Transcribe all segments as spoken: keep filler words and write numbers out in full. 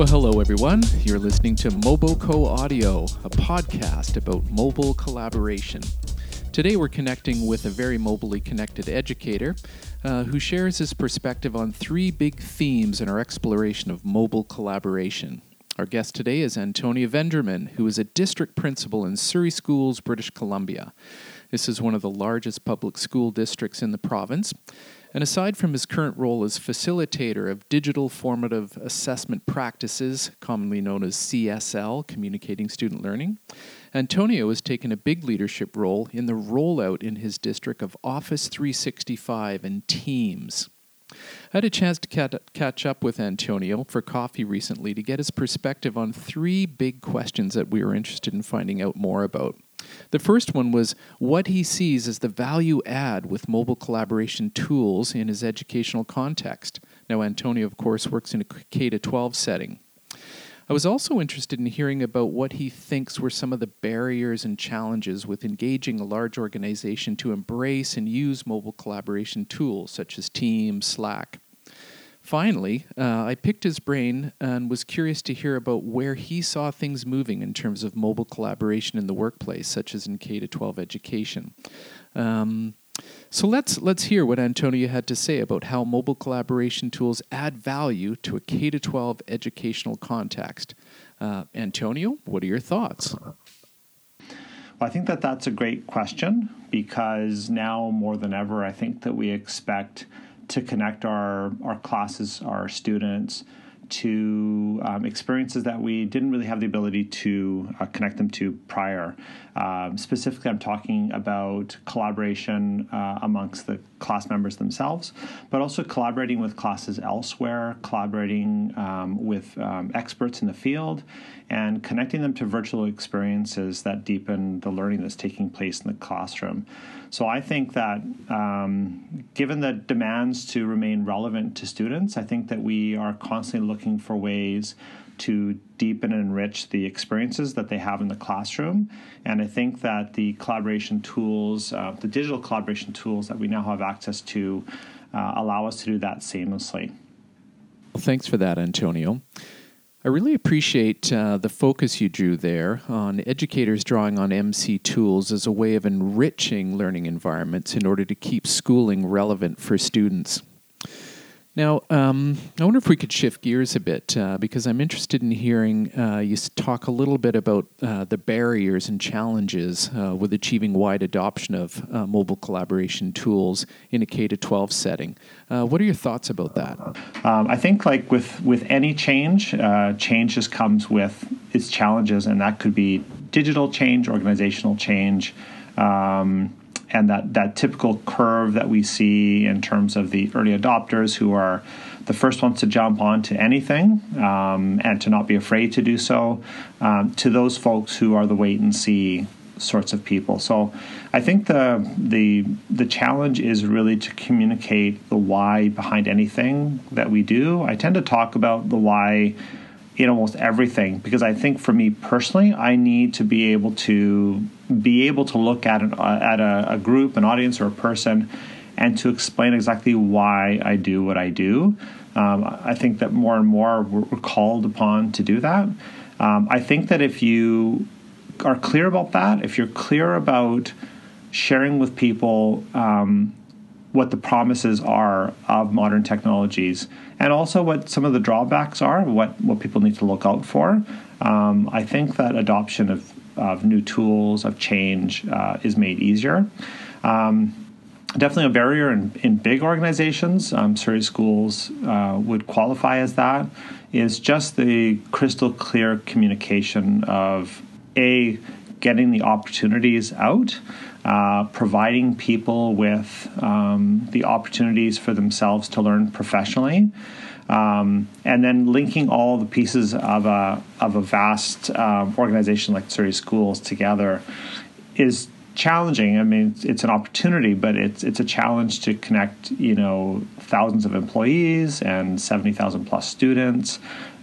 Well, hello everyone. You're listening to MoboCo Audio, a podcast about mobile collaboration. Today we're connecting with a very mobily connected educator uh, who shares his perspective on three big themes in our exploration of mobile collaboration. Our guest today is Antonia Venderman, who is a district principal in Surrey Schools, British Columbia. This is one of the largest public school districts in the province. And aside from his current role as facilitator of digital formative assessment practices, commonly known as C S L, Communicating Student Learning, Antonio has taken a big leadership role in the rollout in his district of Office three sixty-five and Teams. I had a chance to catch up with Antonio for coffee recently to get his perspective on three big questions that we were interested in finding out more about. The first one was what he sees as the value add with mobile collaboration tools in his educational context. Now, Antonio, of course, works in a K to twelve setting. I was also interested in hearing about what he thinks were some of the barriers and challenges with engaging a large organization to embrace and use mobile collaboration tools such as Teams, Slack. Finally, uh, I picked his brain and was curious to hear about where he saw things moving in terms of mobile collaboration in the workplace, such as in K to twelve education. Um, so let's let's hear what Antonio had to say about how mobile collaboration tools add value to a K to twelve educational context. Uh, Antonio, what are your thoughts? Well, I think that that's a great question because now more than ever, I think that we expect to connect our, our classes, our students, to um, experiences that we didn't really have the ability to uh, connect them to prior. Um, specifically, I'm talking about collaboration uh, amongst the class members themselves, but also collaborating with classes elsewhere, collaborating um, with um, experts in the field, and connecting them to virtual experiences that deepen the learning that's taking place in the classroom. So I think that um, given the demands to remain relevant to students, I think that we are constantly looking for ways to deepen and enrich the experiences that they have in the classroom. And I think that the collaboration tools, uh, the digital collaboration tools that we now have access to uh, allow us to do that seamlessly. Well, thanks for that, Antonio. I really appreciate uh, the focus you drew there on educators drawing on M C tools as a way of enriching learning environments in order to keep schooling relevant for students. Now, um, I wonder if we could shift gears a bit uh, because I'm interested in hearing uh, you talk a little bit about uh, the barriers and challenges uh, with achieving wide adoption of uh, mobile collaboration tools in a K to twelve setting. Uh, what are your thoughts about that? Um, I think like with, with any change, uh, change just comes with its challenges, and that could be digital change, organizational change, um, and that, that typical curve that we see in terms of the early adopters who are the first ones to jump onto anything um, and to not be afraid to do so, um, to those folks who are the wait and see sorts of people. So I think the the the challenge is really to communicate the why behind anything that we do. I tend to talk about the why in almost everything because I think for me personally, I need to be able to be able to look at an, at a, a group, an audience, or a person, and to explain exactly why I do what I do. Um, I think that more and more we're called upon to do that. Um, I think that if you are clear about that, if you're clear about sharing with people um, what the promises are of modern technologies, and also what some of the drawbacks are, what, what people need to look out for, um, I think that adoption of, of new tools, of change, uh, is made easier. Um, definitely a barrier in, in big organizations, um, Surrey Schools uh, would qualify as that, is just the crystal clear communication of A, getting the opportunities out, uh, providing people with um, the opportunities for themselves to learn professionally, um, and then linking all the pieces of a of a vast um, organization like Surrey Schools together is challenging. I mean, it's, it's an opportunity, but it's it's a challenge to connect, you know, thousands of employees and seventy thousand plus students,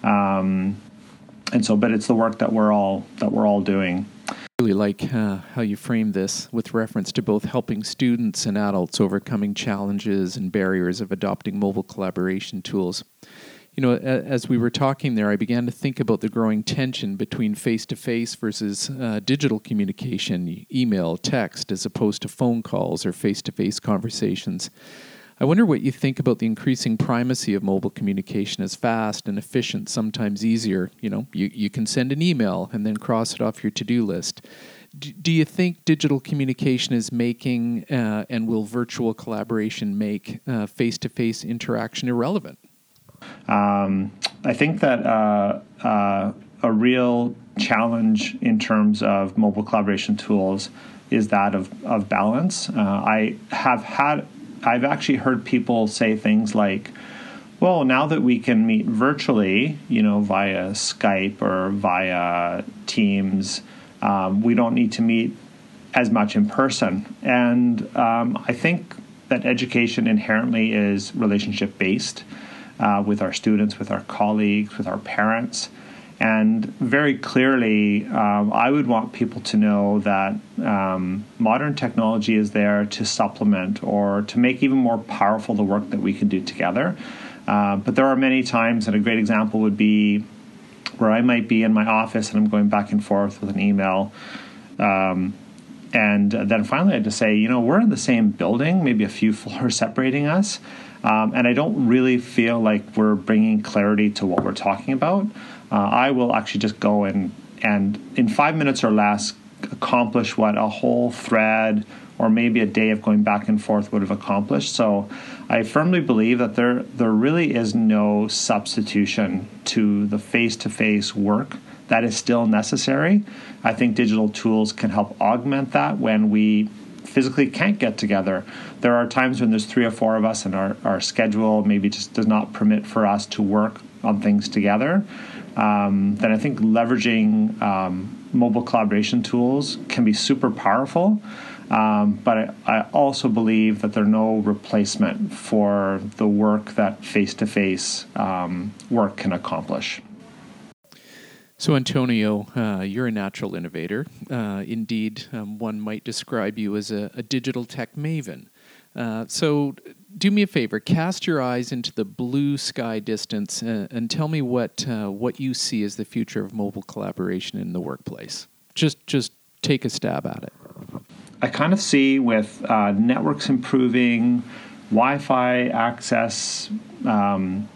um, and so. But it's the work that we're all that we're all doing. I really like uh, how you frame this with reference to both helping students and adults overcoming challenges and barriers of adopting mobile collaboration tools. you know, a, as we were talking there, I began to think about the growing tension between face-to-face versus uh, digital communication, email, text, as opposed to phone calls or face-to-face conversations. I wonder what you think about the increasing primacy of mobile communication as fast and efficient, sometimes easier. You know, you, you can send an email and then cross it off your to-do list. D- do you think digital communication is making uh, and will virtual collaboration make uh, face-to-face interaction irrelevant? Um, I think that uh, uh, a real challenge in terms of mobile collaboration tools is that of, of balance. Uh, I have had I've actually heard people say things like, well, now that we can meet virtually, you know, via Skype or via Teams, um, we don't need to meet as much in person. And um, I think that education inherently is relationship-based uh, with our students, with our colleagues, with our parents. And very clearly, um, I would want people to know that um, modern technology is there to supplement or to make even more powerful the work that we can do together. Uh, but there are many times, and a great example would be where I might be in my office and I'm going back and forth with an email. Um, and then finally I had to say, you know, we're in the same building, maybe a few floors separating us. Um, and I don't really feel like we're bringing clarity to what we're talking about. Uh, I will actually just go and, and in five minutes or less accomplish what a whole thread or maybe a day of going back and forth would have accomplished. So I firmly believe that there there really is no substitution to the face-to-face work that is still necessary. I think digital tools can help augment that when we physically can't get together. There are times when there's three or four of us and our, our schedule maybe just does not permit for us to work on things together. Um, then I think leveraging um, mobile collaboration tools can be super powerful. Um, but I, I also believe that they're no replacement for the work that face-to-face um, work can accomplish. So, Antonio, uh, you're a natural innovator. Uh, indeed, um, one might describe you as a, a digital tech maven. Uh, so, do me a favor, cast your eyes into the blue sky distance uh, and tell me what uh, what you see as the future of mobile collaboration in the workplace. Just, just take a stab at it. I kind of see with uh, networks improving, Wi-Fi access um,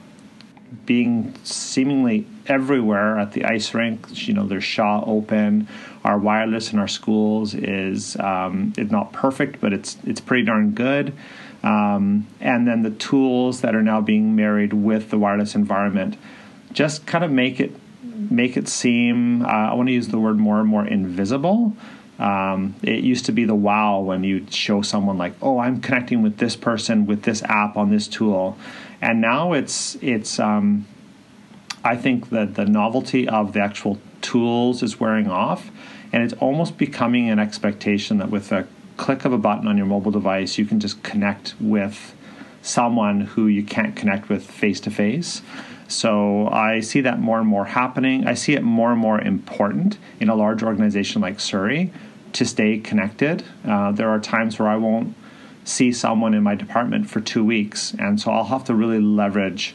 being seemingly everywhere at the ice rink. You know, there's Shaw Open. Our wireless in our schools is um, it's not perfect, but it's it's pretty darn good. Um, and then the tools that are now being married with the wireless environment just kind of make it make it seem. Uh, I want to use the word more and more invisible. Um, it used to be the wow when you show someone like, oh, I'm connecting with this person with this app on this tool. And now it's, it's um, I think that the novelty of the actual tools is wearing off. And it's almost becoming an expectation that with a click of a button on your mobile device, you can just connect with someone who you can't connect with face-to-face. So I see that more and more happening. I see it more and more important in a large organization like Surrey to stay connected. Uh, there are times where I won't see someone in my department for two weeks, and so I'll have to really leverage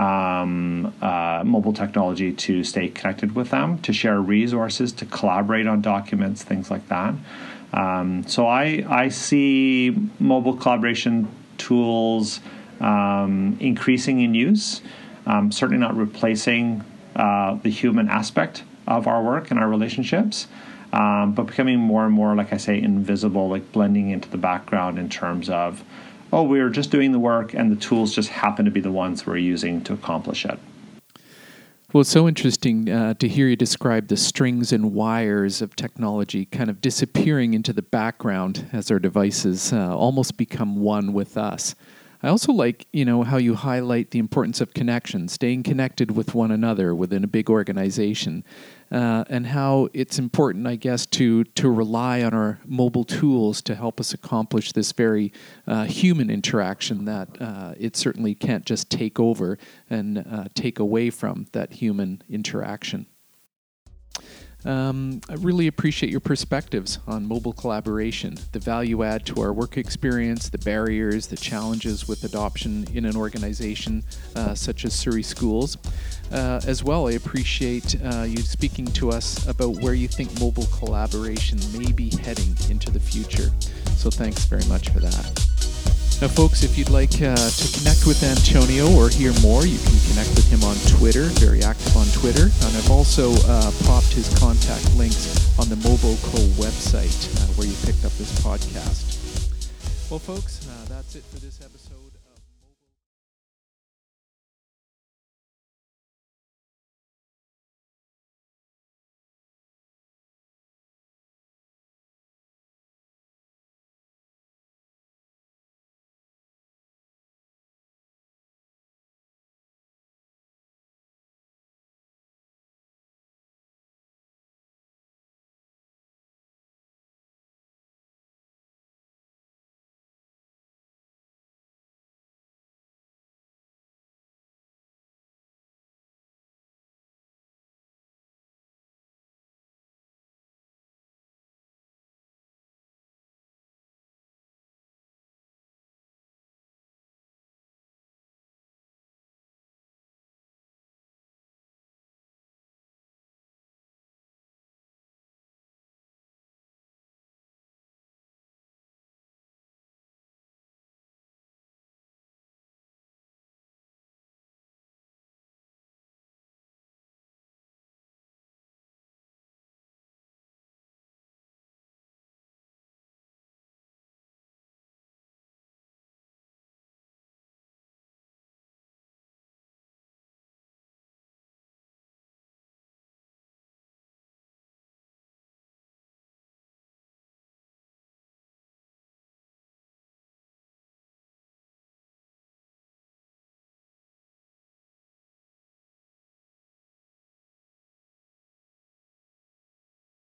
um, uh, mobile technology to stay connected with them, to share resources, to collaborate on documents, things like that. Um, so I, I see mobile collaboration tools um, increasing in use. Um, certainly not replacing uh, the human aspect of our work and our relationships, um, but becoming more and more, like I say, invisible, like blending into the background in terms of, oh, we were just doing the work and the tools just happen to be the ones we're using to accomplish it. Well, it's so interesting uh, to hear you describe the strings and wires of technology kind of disappearing into the background as our devices uh, almost become one with us. I also like, you know, how you highlight the importance of connection, staying connected with one another within a big organization, uh, and how it's important, I guess, to to rely on our mobile tools to help us accomplish this very uh, human interaction that uh, it certainly can't just take over and uh, take away from that human interaction. Um, I really appreciate your perspectives on mobile collaboration, the value add to our work experience, the barriers, the challenges with adoption in an organization uh, such as Surrey Schools. Uh, as well, I appreciate uh, you speaking to us about where you think mobile collaboration may be heading into the future. So thanks very much for that. Now, folks, if you'd like uh, to connect with Antonio or hear more, you can connect with him on Twitter, very active on Twitter. And I've also uh, popped his contact links on the MoboCo website uh, where you picked up this podcast. Well, folks, uh, that's it for this episode.